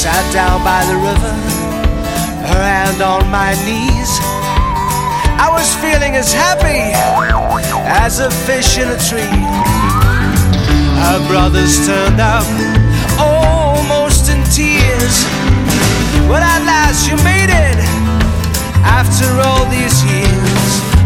sat down by the river, her hand on my knees. I was feeling as happy as a fish in a tree. Her brothers turned up